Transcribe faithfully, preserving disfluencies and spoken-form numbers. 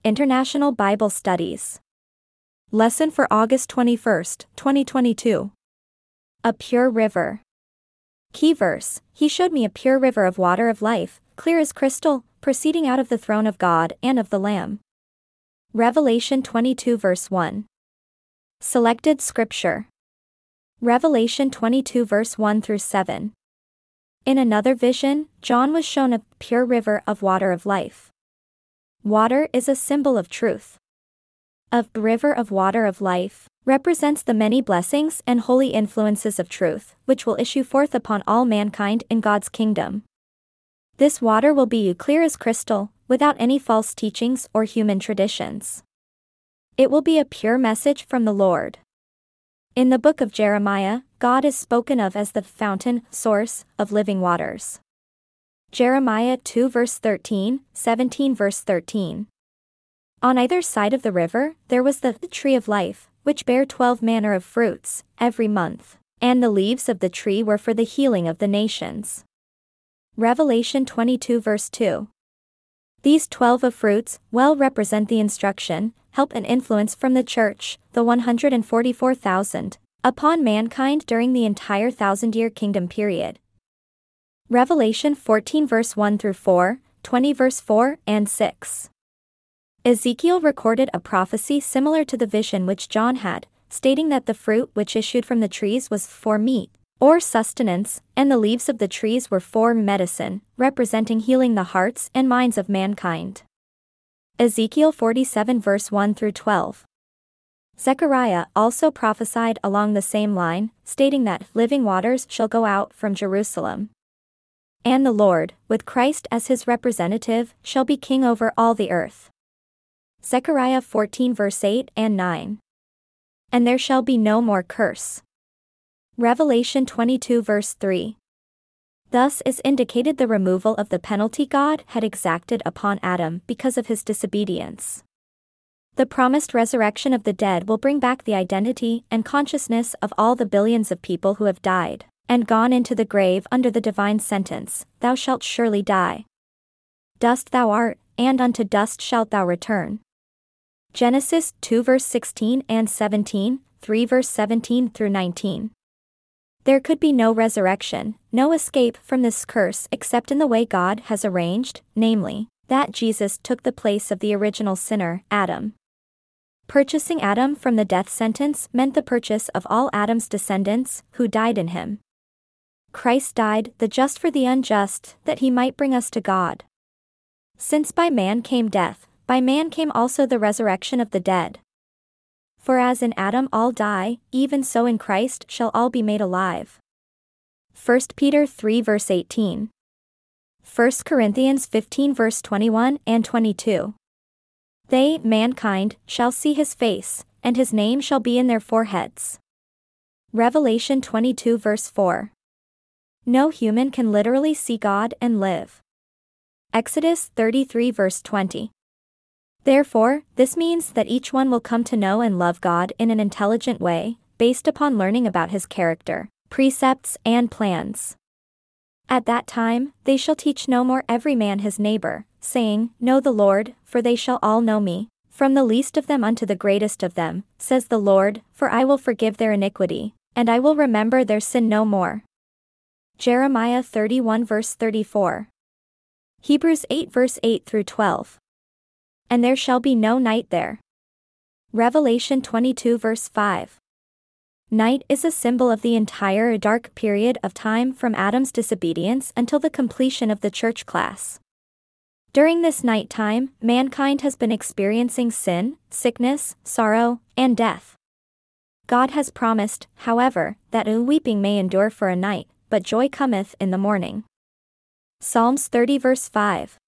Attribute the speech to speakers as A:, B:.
A: International Bible Studies. Lesson for August twenty-first, twenty twenty-two. A pure river. Key verse: He showed me a pure river of water of life, clear as crystal, proceeding out of the throne of God and of the Lamb. Revelation twenty-two verse one. Selected Scripture. Revelation twenty-two verse one through seven. In another vision, John was shown a pure river of water of life. Water is a symbol of truth. A river of water of life represents the many blessings and holy influences of truth, which will issue forth upon all mankind in God's kingdom. This water will be clear as crystal, without any false teachings or human traditions. It will be a pure message from the Lord. In the book of Jeremiah, God is spoken of as the fountain, source, of living waters. Jeremiah two verse thirteen, seventeen verse thirteen. On either side of the river, there was the tree of life, which bare twelve manner of fruits, every month, and the leaves of the tree were for the healing of the nations. Revelation twenty-two verse two. These twelve of fruits well represent the instruction, help and influence from the church, the one hundred forty-four thousand, upon mankind during the entire thousand-year kingdom period. Revelation fourteen verse one through four, twenty verse four and six. Ezekiel recorded a prophecy similar to the vision which John had, stating that the fruit which issued from the trees was for meat, or sustenance, and the leaves of the trees were for medicine, representing healing the hearts and minds of mankind. Ezekiel forty-seven verse one through twelve. Zechariah also prophesied along the same line, stating that living waters shall go out from Jerusalem. And the Lord, with Christ as his representative, shall be king over all the earth. Zechariah fourteen verse eight and nine. And there shall be no more curse. Revelation twenty-two verse three. Thus is indicated the removal of the penalty God had exacted upon Adam because of his disobedience. The promised resurrection of the dead will bring back the identity and consciousness of all the billions of people who have died and gone into the grave under the divine sentence, "Thou shalt surely die. Dust thou art, and unto dust shalt thou return." Genesis two verse sixteen and seventeen, three verse seventeen through nineteen. There could be no resurrection, no escape from this curse except in the way God has arranged, namely, that Jesus took the place of the original sinner, Adam. Purchasing Adam from the death sentence meant the purchase of all Adam's descendants, who died in him. Christ died, the just for the unjust, that he might bring us to God. Since by man came death, by man came also the resurrection of the dead. For as in Adam all die, even so in Christ shall all be made alive. First Peter three verse eighteen. First Corinthians fifteen verse twenty-one and twenty-two. They, mankind, shall see his face, and his name shall be in their foreheads. Revelation twenty-two verse four. No human can literally see God and live. Exodus thirty-three verse twenty. Therefore, this means that each one will come to know and love God in an intelligent way, based upon learning about his character, precepts, and plans. At that time, they shall teach no more every man his neighbor, saying, Know the Lord, for they shall all know me, from the least of them unto the greatest of them, says the Lord, for I will forgive their iniquity, and I will remember their sin no more. Jeremiah thirty-one verse thirty-four. Hebrews eight verse eight through twelve. And there shall be no night there. Revelation twenty-two verse five. Night is a symbol of the entire dark period of time from Adam's disobedience until the completion of the church class. During this night time, mankind has been experiencing sin, sickness, sorrow, and death. God has promised, however, that weeping may endure for a night, but joy cometh in the morning. Psalms thirty verse five.